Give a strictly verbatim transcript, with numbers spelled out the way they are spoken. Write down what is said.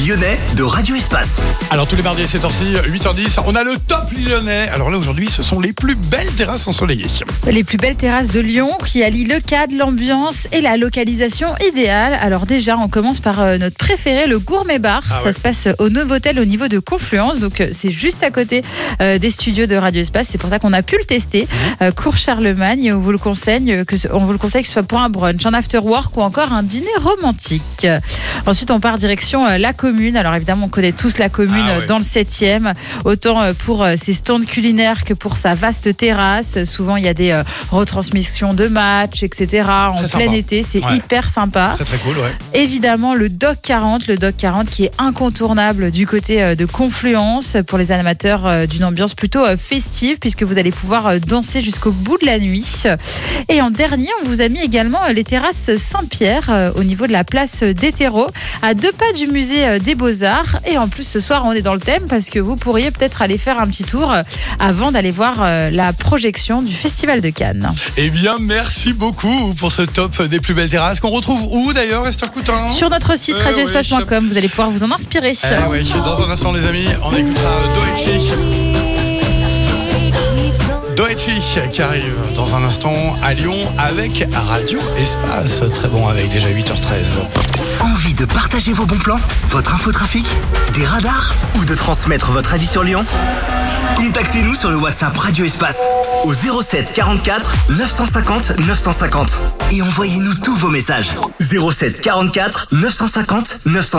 lyonnais de Radio Espace. Alors tous les mardis à cette heure-ci, huit heures dix, on a le top lyonnais. Alors là aujourd'hui, ce sont les plus belles terrasses ensoleillées. Les plus belles terrasses de Lyon qui allient le cadre, l'ambiance et la localisation idéale. Alors déjà, on commence par euh, notre préféré, le Gourmet Bar. Ah Ça ouais. se passe au Novotel au niveau de Confluence. Donc euh, c'est juste à côté euh, des studios de Radio Espace. C'est pour ça qu'on a pu le tester. Euh, Cours Charlemagne, on vous le conseille, que ce, on vous le conseille que ce soit pour un brunch, un after work ou encore un dîner romantique. Ensuite, on part direction euh, la commune. Alors évidemment, on connaît tous la commune Ah ouais. euh, dans le septième, autant euh, pour euh, ses stands culinaires que pour sa vaste terrasse. Souvent, il y a des euh, retransmissions de matchs, et cetera. En Très plein sympa. été, c'est Ouais. hyper sympa. Très très cool, ouais. Évidemment, le Doc quarante, le Doc quarante qui est incontournable du côté euh, de Confluence pour les amateurs euh, d'une ambiance plutôt euh, festive, puisque vous allez pouvoir euh, danser jusqu'au bout de la nuit. Et en dernier, on vous a mis également euh, les terrasses Saint-Pierre euh, au niveau de la place des terreaux, à deux pas du musée euh, des Beaux-Arts. Et en plus, ce soir, on est dans le thème parce que vous pourriez peut-être aller faire un petit tour euh, avant d'aller voir euh, la projection du Festival de Cannes. Eh bien, merci beaucoup pour ce top des plus belles terrasses qu'on retrouve où d'ailleurs, Esther Coutin? Sur notre site Euh, radio espace point com, vous allez pouvoir vous en inspirer. Eh ouais, dans un instant les amis, on écoutera Doechi. Doechi qui arrive dans un instant à Lyon avec Radio Espace. Très bon avec déjà huit heures treize. Envie de partager vos bons plans, votre infotrafic, des radars ou de transmettre votre avis sur Lyon? Contactez-nous sur le WhatsApp Radio Espace au zéro sept quarante-quatre neuf cent cinquante neuf cent cinquante et envoyez-nous tous vos messages. zéro sept quarante-quatre neuf cent cinquante neuf cent cinquante.